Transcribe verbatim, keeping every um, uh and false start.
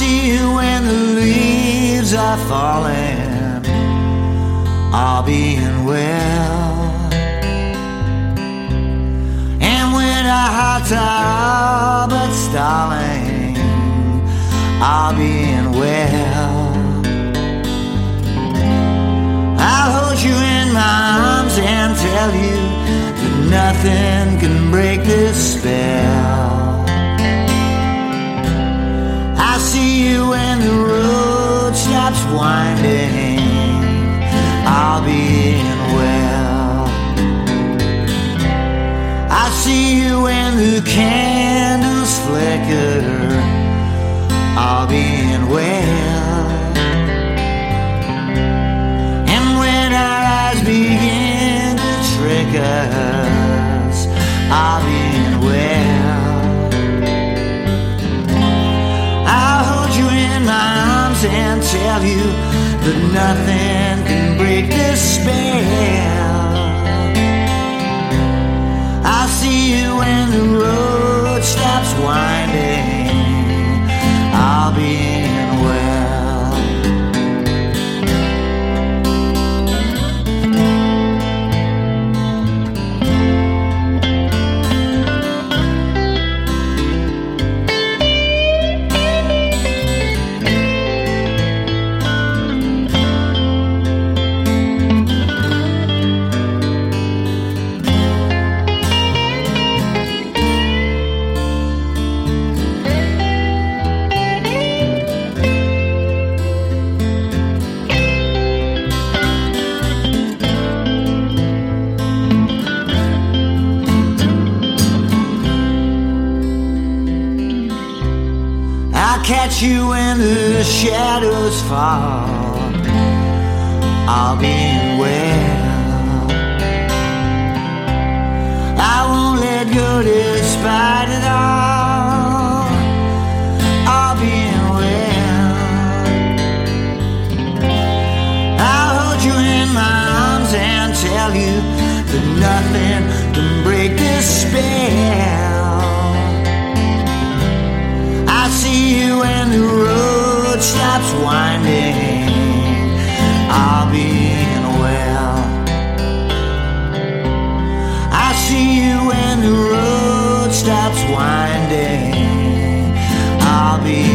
see you when the leaves are falling, all being well. And when our hearts are but stalling, all being well. I'll hold you in my arms and tell you that nothing can break this spell. I see you when the road stops winding, all being well. I see you when the candles flicker, all being well. And when our eyes begin to trick us, all being well. I'll hold you in my arms and tell you that nothing can break this spell. I'll see you when the road stops winding, all being well. Catch you when the shadows fall, all being well. I won't let go despite it all, all being well. I'll hold you in my arms and tell you that nothing can break this spell. I see you when the road stops winding, all being well. I see you when the road stops winding, all being